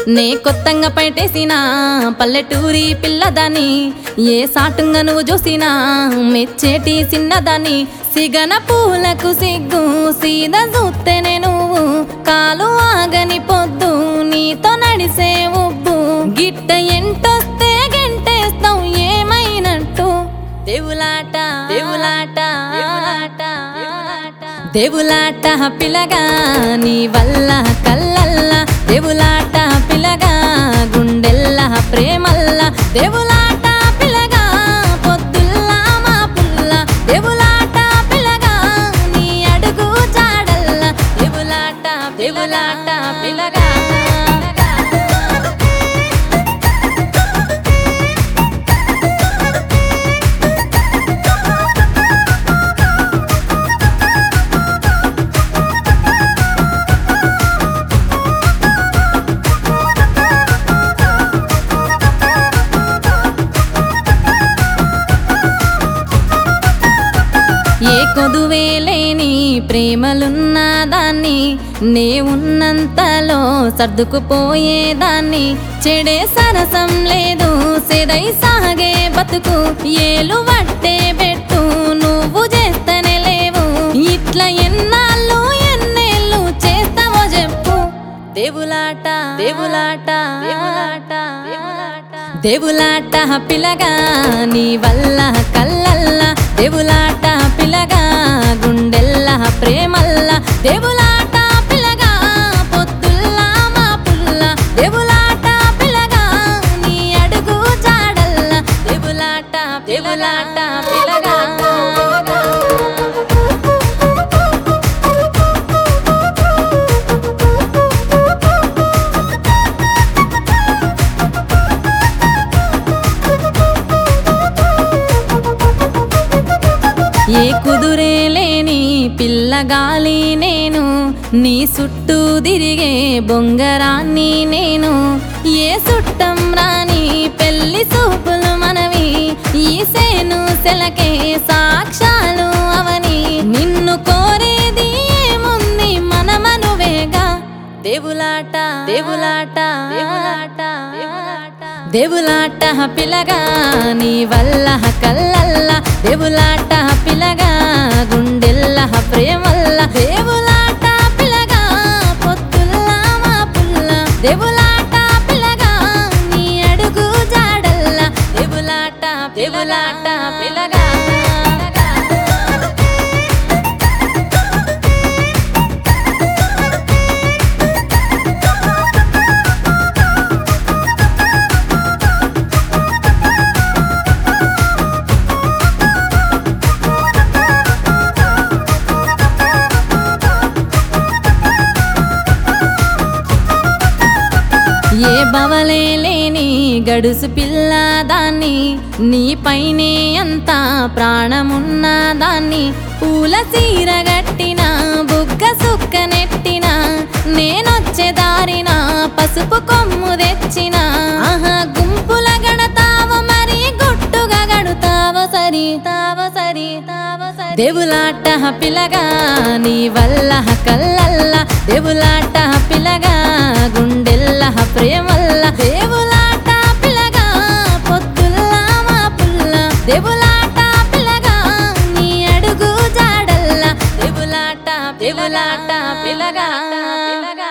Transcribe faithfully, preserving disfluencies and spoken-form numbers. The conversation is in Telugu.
నే కొత్తంగా పైటేసినా పల్లెటూరి పిల్లదాని ఏ సాటుంగా నువ్వు చూసినా మెచ్చేటి చిన్నదాని సిగన పూలకు సిగ్గు సీదా చూస్తేనే నువ్వు కాలు ఆగని పొద్దు నీతో నడిసే ఉబ్బు గిట్ట ఎంటొస్తే గెంటేస్తావు ఏమైనట్టు దేవులాట దేవులాట దేవులాట పిల్లగా నీ వల్ల కల్లల్ల దేవులాట పిల్లగా గుండెల్ల ప్రేమల్ల దేవులాట పిల్లగా పొద్దుల్లా మా పుల్ల దేవులాట పిల్లగా నీ అడుగు జాడల్ల దేవులాట దేవులాట పిల్లగా ఏ కొదువేలేని ప్రేమలున్న దాన్ని నే ఉన్నంతలో సర్దుకుపోయేదాన్ని చెడే సరసం లేదు సెదై సాగే బతుకు ఏలు వట్టే పెట్టు నువ్వు చేస్తనే లేవు ఇట్లా ఎన్నాళ్ళు ఎన్నేళ్ళు చేస్తావో చెప్పు దేవులాట దేవులాట దేవులాట దేవులాట పిల్లగా నీ వల్ల కల్లల్ల దేవులాట పిల్లగా గుండెల్ల ప్రేమల్ల దేవులాట పిల్లగా పొద్దుల్లా మా పుల్ల దేవులాట పిల్లగా నీ అడుగు జాడల్ల దేవులాట దేవులాట పిల్లగా ఏ కుదురే లేని పిల్లగాలి నేను నీ చుట్టూ తిరిగే బొంగరాన్ని నేను ఏ చుట్టం రాని పెళ్లి చూపులు మనవి ఈ సేను సెలకే సాక్ష్యాలు అవని నిన్ను కోరేది ఏముంది మనమనువేగా దేవులాట దేవులాట దేవులాట దేవులాట పిల్లగా నీ వల్ల కల్లల్ల దేవులాట పిల్లగా గుండెల్ల ప్రేమల్ల దేవులాట పిల్లగా పొద్దుల్లా మా పుల్ల దేవులాట పిల్లగా నీ అడుగు జాడల్ల దేవులాట దేవులాట పిల్లగా ఏ బవలే లేని గడుసు పిల్ల దాన్ని నీ పైనే అంత ప్రాణమున్న దాన్ని పూల చీర గట్టిన బుగ్గ సుక్క నెట్టిన నేనొచ్చే దారిన పసుపు కొమ్ము తెచ్చిన ఆహా గుంపుల గడతావ మరి గుట్టుగా గడుతావ సరి తావ సరి తావ సరి దేవులాట పిల్లగా నీ వల్ల కల్లల్ల దేవులాట పిల్లగా గుండెల్ల ప్రేమల్ల దేవులాట పిల్లగా పొద్దుల్లా మా పుల్ల దేవులాట పిల్లగా నీ అడుగు జాడల్ల దేవులాట దేవులాట పిల్లగా పిల్లగా